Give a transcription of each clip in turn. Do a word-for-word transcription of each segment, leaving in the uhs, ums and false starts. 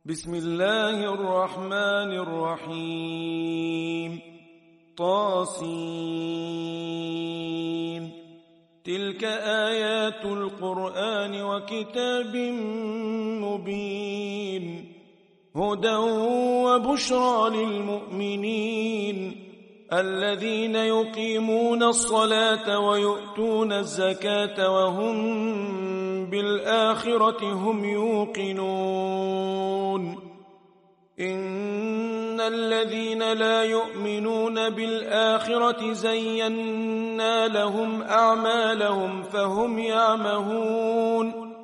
بسم الله الرحمن الرحيم. طاسين. تلك آيات القرآن وكتاب مبين، هدى وبشرى للمؤمنين الذين يقيمون الصلاة ويؤتون الزكاة وهم بالآخرة هم يوقنون. إن الذين لا يؤمنون بالآخرة زينا لهم أعمالهم فهم يعمهون.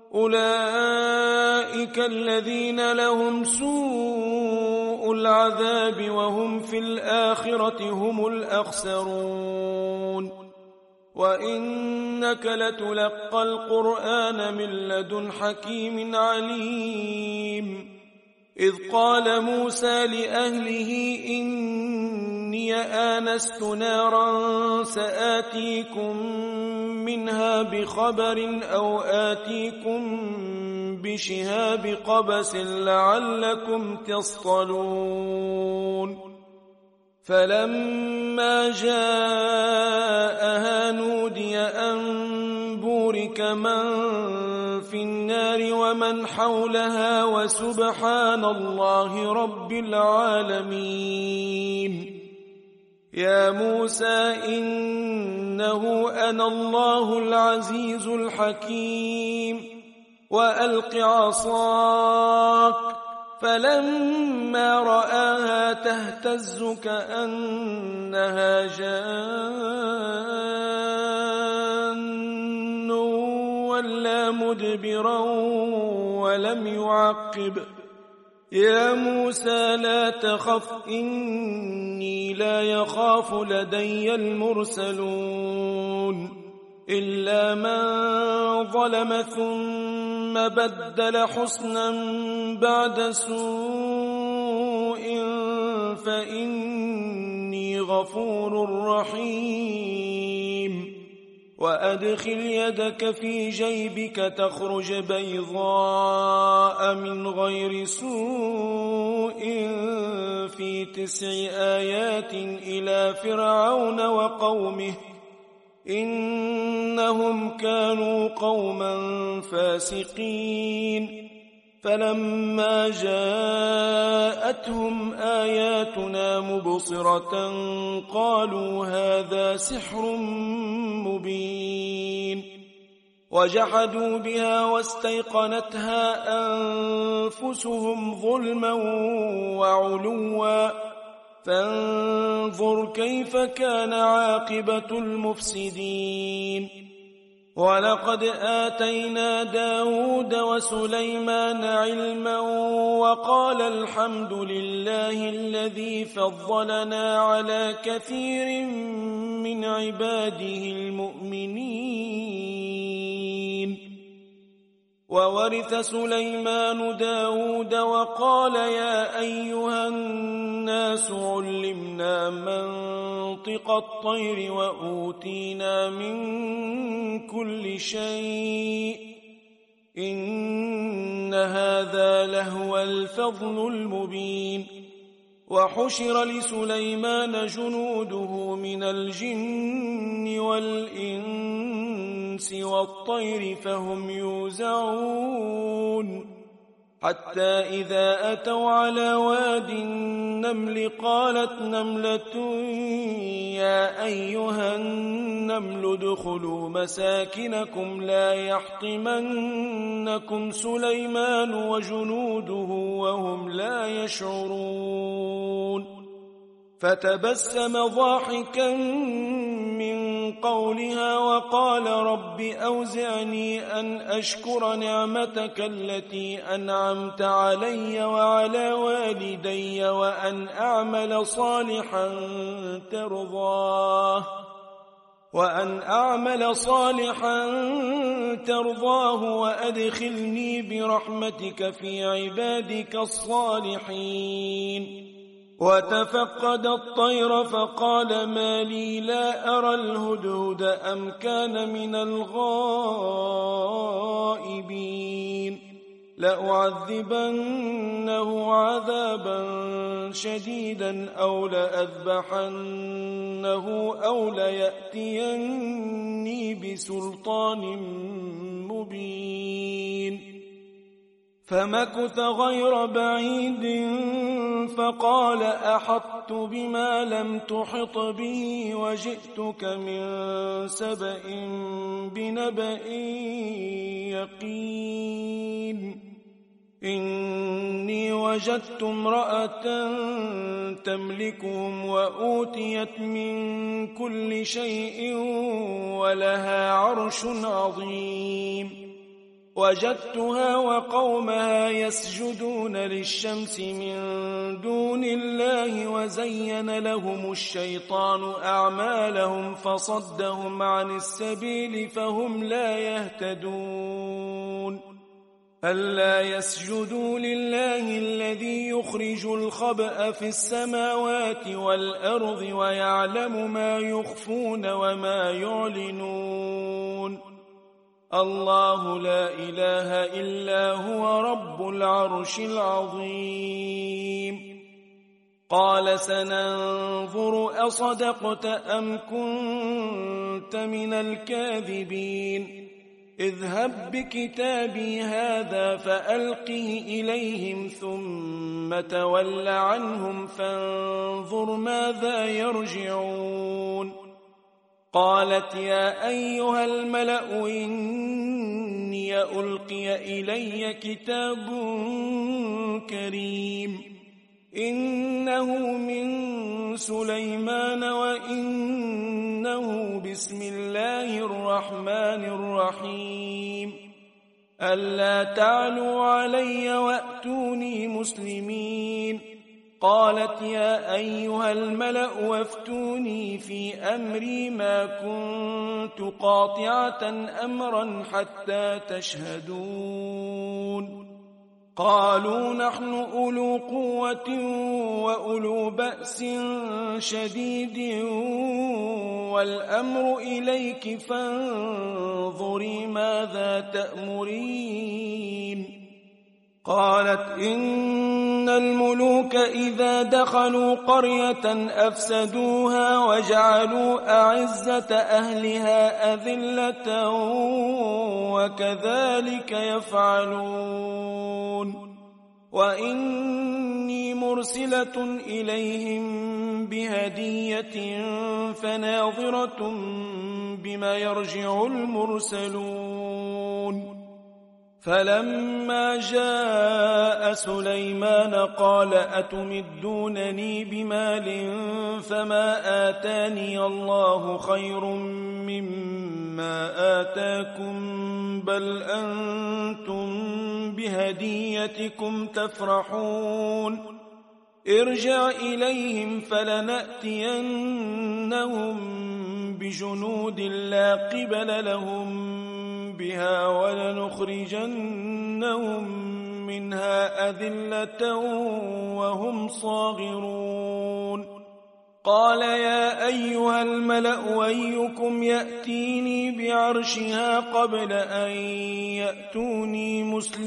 أولئك الذين لهم سوء العذاب وهم في الآخرة هم الأخسرون. وإنك لتلقى القرآن من لدن حكيم عليم. إذ قال موسى لأهله إني آنست نارا سآتيكم منها بخبر أو آتيكم بشهاب قبس لعلكم تصطلون. فلما جاءها نودي أن بورك من في النار ومن حولها وسبحان الله رب العالمين. يا موسى إنه أنا الله العزيز الحكيم. وألق عصاك. فلما رآها تهتز كأنها جان ولا مدبرا ولم يعقب. يا موسى لا تخف إني لا يخاف لدي المرسلون. إلا من ظلم ثم بدل حسنا بعد سوء فإني غفور رحيم. وأدخل يدك في جيبك تخرج بيضاء من غير سوء في تسع آيات إلى فرعون وقومه إنهم كانوا قوما فاسقين. فلما جاءتهم آياتنا مبصرة قالوا هذا سحر مبين. وجحدوا بها واستيقنتها أنفسهم ظلما وعلوا فانظر كيف كان عاقبة المفسدين. ولقد آتينا داود وسليمان علما وقال الحمد لله الذي فضلنا على كثير من عباده المؤمنين. وورث سليمان داود وقال يا أيها الناس علمنا منطق الطير وأوتينا من كل شيء إن هذا لهو الفضل المبين. وحشر لسليمان جنوده من الجن والإنس والطير فهم يوزعون. حتى إذا أتوا على واد النمل قالت نملة يا أيها النمل ادخلوا مساكنكم لا يحطمنكم سليمان وجنوده وهم لا يشعرون. فتبسم ضاحكا من قولها وقال رب أوزعني أن أشكر نعمتك التي أنعمت علي وعلى والدي وأن أعمل صالحا ترضاه وأن أعمل صالحا ترضاه وأدخلني برحمتك في عبادك الصالحين. وتفقد الطير فقال ما لي لا أرى الهدهد أم كان من الغائبين لأعذبنه عذابا شديدا أو لأذبحنه أو ليأتيني بسلطان مبين. فمكث غير بعيد فقال أحطت بما لم تحط به وجئتك من سبأ بنبأ يقين. إني وجدت امرأة تملكهم وأوتيت من كل شيء ولها عرش عظيم. وجدتها وقومها يسجدون للشمس من دون الله وزين لهم الشيطان أعمالهم فصدهم عن السبيل فهم لا يهتدون. ألا يسجدوا لله الذي يخرج الخبأ في السماوات والأرض ويعلم ما يخفون وما يعلنون. الله لا إله إلا هو رب العرش العظيم. قال سننظر أصدقت أم كنت من الكاذبين. اذهب بكتابي هذا فألقه إليهم ثم تول عنهم فانظر ماذا يرجعون. قالت يا أيها الملأ إني ألقي إلي كتاب كريم إنه من سليمان وإنه بسم الله الرحمن الرحيم. ألا تعلوا علي وأتوني مسلمين. قالت يا أيها الملأ وافتوني في أمري ما كنت قاطعة أمرا حتى تشهدون. قالوا نحن أولو قوة وأولو بأس شديد والأمر إليك فانظري ماذا تأمرين. قالت إن الملوك إذا دخلوا قرية أفسدوها وجعلوا أعزة أهلها أذلة وكذلك يفعلون. وإني مرسلة إليهم بهدية فناظرة بما يرجع المرسلون. فلما جاء سليمان قال أتمدونني بمال فما آتاني الله خير مما آتاكم بل أنتم بهديتكم تفرحون. ارجع إليهم فلنأتينهم بجنود لا قبل لهم بها ولنخرجنهم منها أذلة وهم صاغرون. قال يا أيها الملأ أيكم يأتيني بعرشها قبل أن يأتوني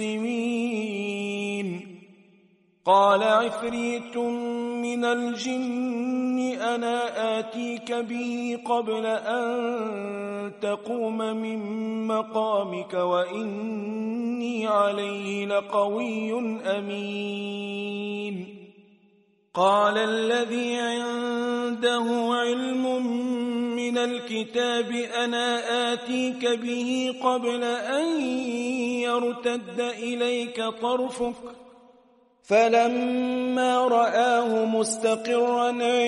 مسلمين. قال عفريت من الجن أنا آتيك به قبل أن تقوم من مقامك وإني عليه لقوي أمين. قال الذي عنده علم من الكتاب أنا آتيك به قبل أن يرتد إليك طرفك فلما رآه مستقرا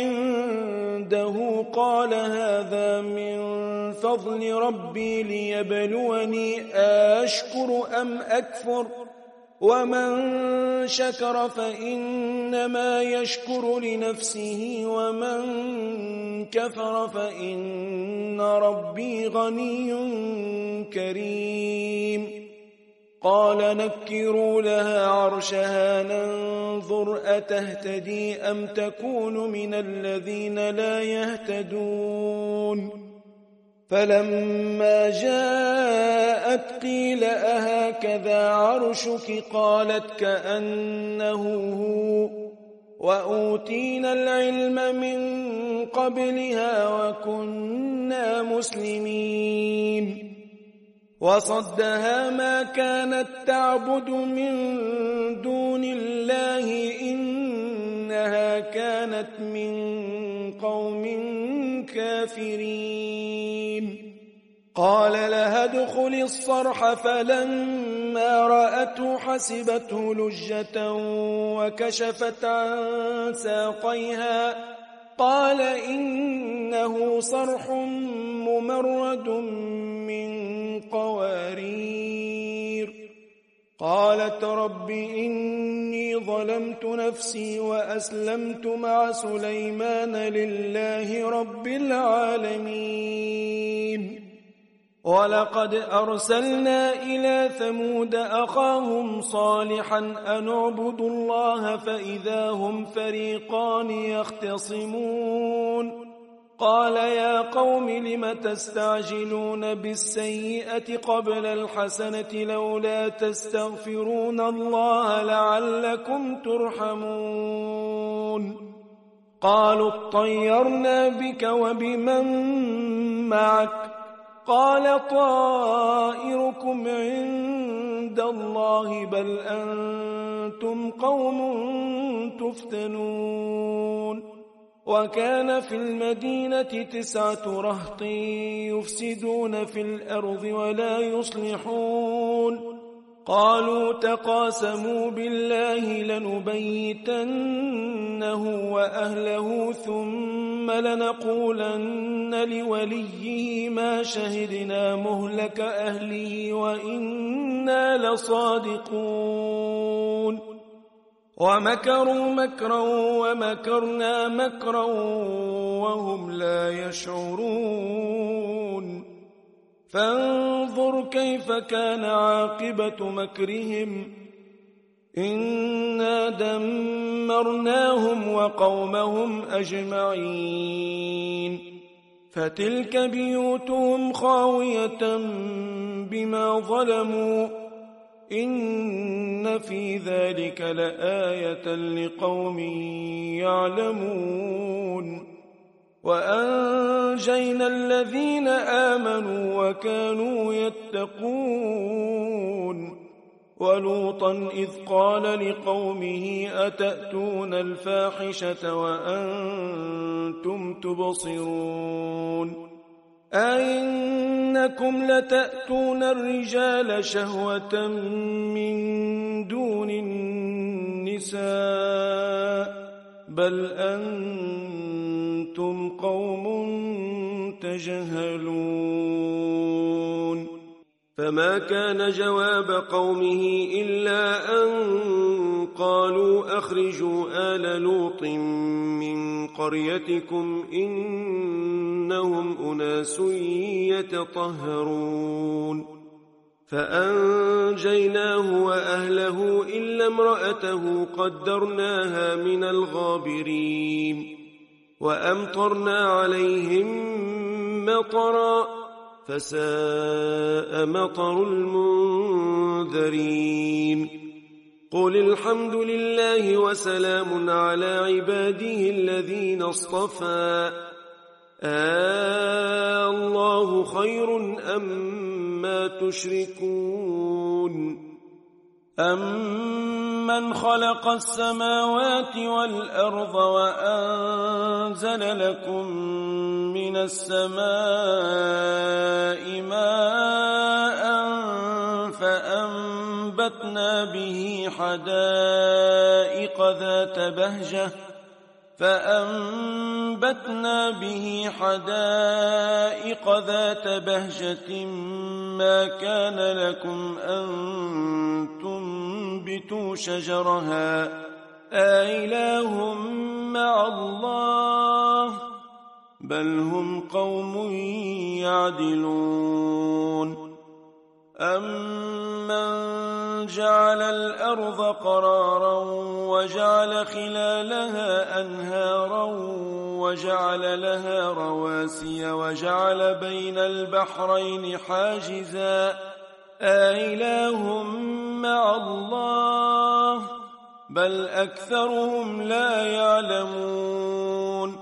عنده قال هذا من فضل ربي ليبلوني أشكر أم أكفر ومن شكر فإنما يشكر لنفسه ومن كفر فإن ربي غني كريم. قال نكروا لها عرشها ننظر أتهتدي أم تكون من الذين لا يهتدون. فلما جاءت قيل أهكذا عرشك قالت كأنه هو وأوتينا العلم من قبلها وكنا مسلمين وصدها ما كانت تعبد من دون الله إنها كانت من قوم كافرين قال لها ادخل الصرح فلما رأته حسبته لجة وكشفت عن ساقيها قال إنه صرح ممرد من قوارير قالت رب إني ظلمت نفسي وأسلمت مع سليمان لله رب العالمين ولقد أرسلنا إلى ثمود أخاهم صالحا أن اعبدوا الله فإذا هم فريقان يختصمون قال يا قوم لم تستعجلون بالسيئة قبل الحسنة لولا تستغفرون الله لعلكم ترحمون قالوا اطيرنا بك وبمن معك قال طائركم عند الله بل أنتم قوم تفتنون وكان في المدينة تسعة رهط يفسدون في الأرض ولا يصلحون قالوا تقاسموا بالله لنبيتنه وأهله ثم لنقولن لوليه ما شهدنا مهلك أهله وإنا لصادقون ومكروا مكرا ومكرنا مكرا وهم لا يشعرون فانظر كيف كان عاقبة مكرهم إنا دمرناهم وقومهم أجمعين فتلك بيوتهم خاوية بما ظلموا إن في ذلك لآية لقوم يعلمون وأنجينا الذين آمنوا وكانوا يتقون ولوطا إذ قال لقومه أتأتون الفاحشة وأنتم تبصرون أئنكم لتأتون الرجال شهوة من دون النساء بل أنتم قوم تجهلون فما كان جواب قومه إلا أن قالوا أخرجوا آل لوط من قريتكم إنهم أناس يتطهرون فأنجيناه وأهله إلا امرأته قدرناها من الغابرين وأمطرنا عليهم مطرا فساء مطر المنذرين قل الحمد لله وسلام على عباده الذين اصطفى آه الله خير أما تشركون أمن خلق السماوات والأرض وأنزل لكم من السماء ماء فأنبتنا به حدائق ذات بهجة فأنبتنا به حدائق ذات بهجة ما كان لكم أن تنبتوا شجرها أإله مع الله بل هم قوم يعدلون أمن جعل الأرض قرارا وجعل خلالها أنهارا وجعل لها رواسي وجعل بين البحرين حاجزا أإله مع الله بل أكثرهم لا يعلمون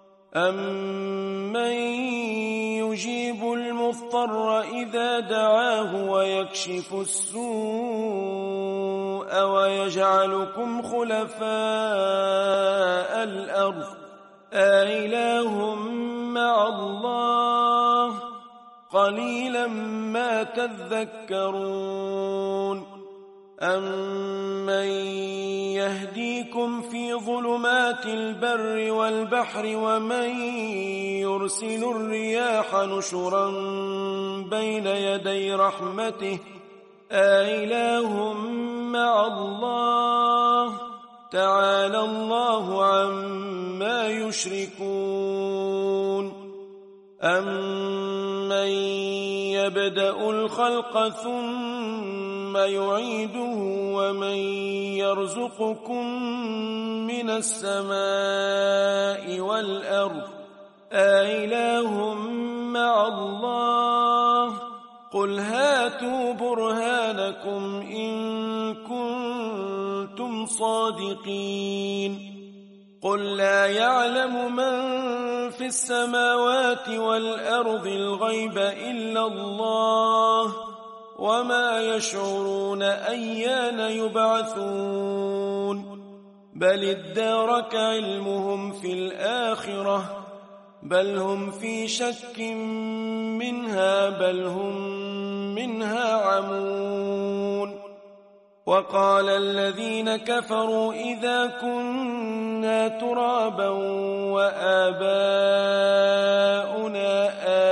أمن يجيب المضطر إذا دعاه ويكشف السوء ويجعلكم خلفاء الأرض أإله مع الله قليلا ما تذكرون أمن يهديكم في ظلمات البر والبحر ومن يرسل الرياح نشرا بين يدي رحمته أإله مع الله تعالى الله عما يشركون أمن يبدأ الخلق ثم يعيده ومن يرزقكم من السماء والأرض أإله مع الله قل هاتوا برهانكم إن كنتم صادقين قل لا يعلم من في السماوات والأرض الغيب إلا الله وما يشعرون أيان يبعثون بل ادارك علمهم في الآخرة بل هم في شك منها بل هم منها عمون وقال الذين كفروا إذا كنا ترابا وآباؤنا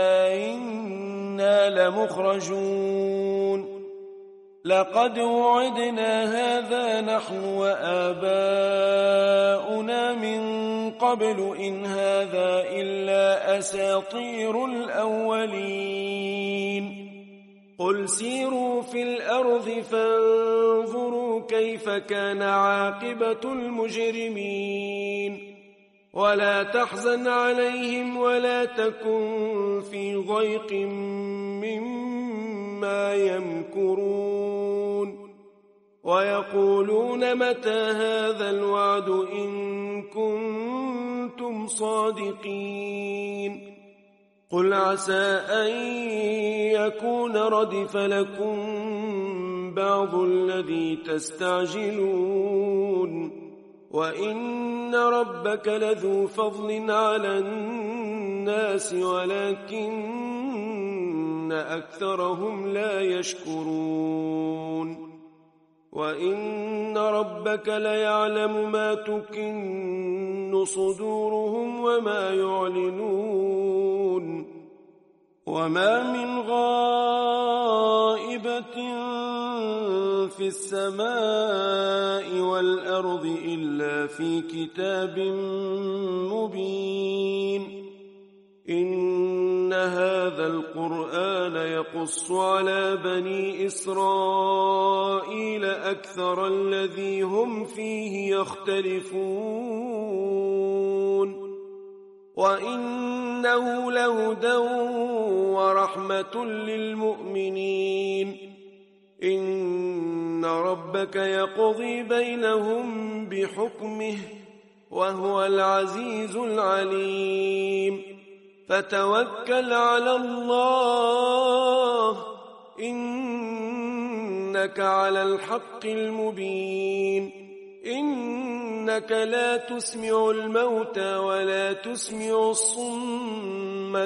أئنا لمخرجون لقد وعدنا هذا نحن وآباؤنا من قبل إن هذا إلا أساطير الأولين قل سيروا في الأرض فانظروا كيف كان عاقبة المجرمين ولا تحزن عليهم ولا تكن في ضيق مما يمكرون ويقولون متى هذا الوعد إن كنتم صادقين قل عسى أن يكون ردف لكم بعض الذي تستعجلون وإن ربك لذو فضل على الناس ولكن أكثرهم لا يشكرون وإن ربك ليعلم ما تكن صدورهم وما يعلنون وما من غائبة في السماء والأرض إلا في كتاب مبين إن هذا القرآن يقص على بني إسرائيل أكثر الذي هم فيه يختلفون وإنه لهدى ورحمة للمؤمنين إن ربك يقضي بينهم بحكمه وهو العزيز العليم فتوكل على الله إنك على الحق المبين إنك لا تسمع الموتى ولا تسمع الصم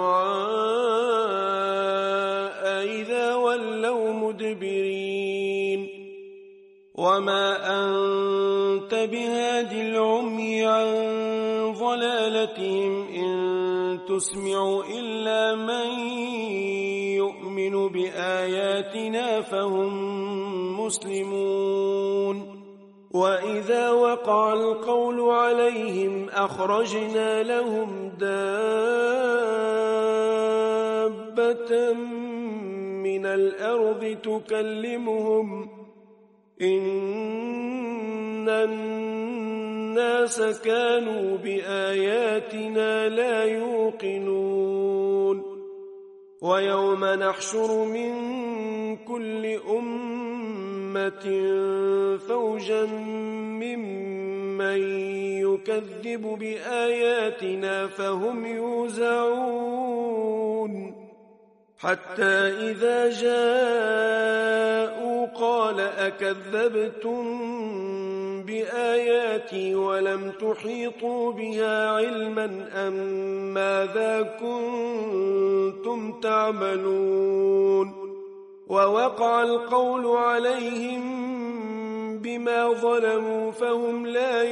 الدعاء إذا ولوا مدبرين وما أنت بهاد العمي عن ضلالتهم إن تسمع إلا من يؤمن بآياتنا فهم مسلمون وإذا وقع القول عليهم أخرجنا لهم دابة من الأرض تكلمهم إن الناس كانوا بآياتنا لا يوقنون ويوم نحشر من كل أمة فوجا ممن يكذب بآياتنا فهم يوزعون حتى إذا جاءوا قال أكذبتم بآياتي ولم تحيطوا بها علما أم ماذا كنتم تعملون ووقع القول عليهم بما ظلموا فهم لا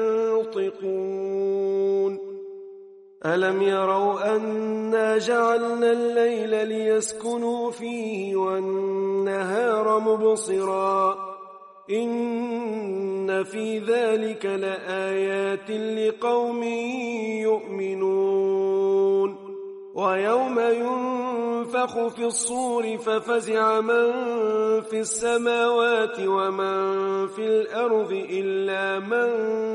ينطقون ألم يروا أنا جعلنا الليل ليسكنوا فيه والنهار مبصرا إن في ذلك لآيات لقوم يؤمنون ويوم ينفخ في الصور ففزع من في السماوات ومن في الأرض إلا من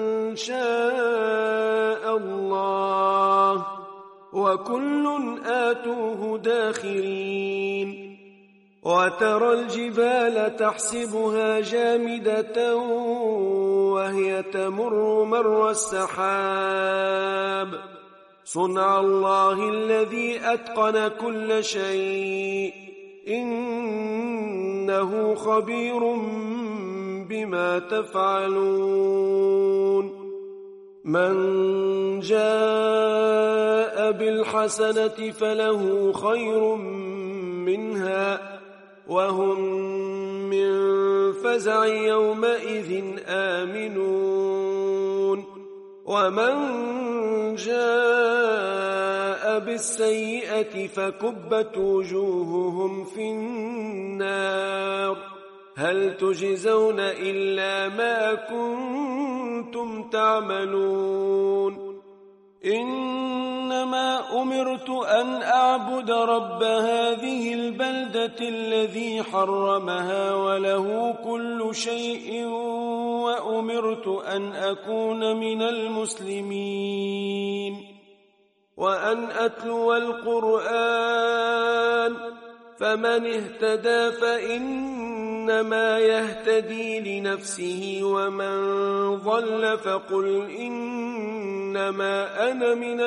شاء الله وكل آتوه داخرين وترى الجبال تحسبها جامدة وهي تمر مر السحاب صنع الله الذي أتقن كل شيء إنه خبير بما تفعلون من جاء بالحسنة فله خير منها وهم من فزع يومئذ آمنون ومن جاء بالسيئة فكبت وجوههم في النار هل تجزون إلا ما كنتم تعملون إنما أمرت أن أعبد رب هذه البلدة الذي حرمها وله كل شيء وأمرت أن أكون من المسلمين وأن أتلو القرآن فمن اهتدى فإنما يهتدي لنفسه ومن ضل فقل إنما أنا من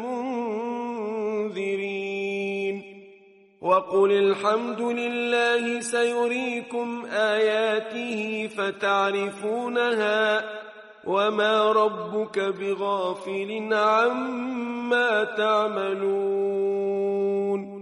المنذرين وقل الحمد لله سيريكم آياته فتعرفونها وما ربك بغافل عما تعملون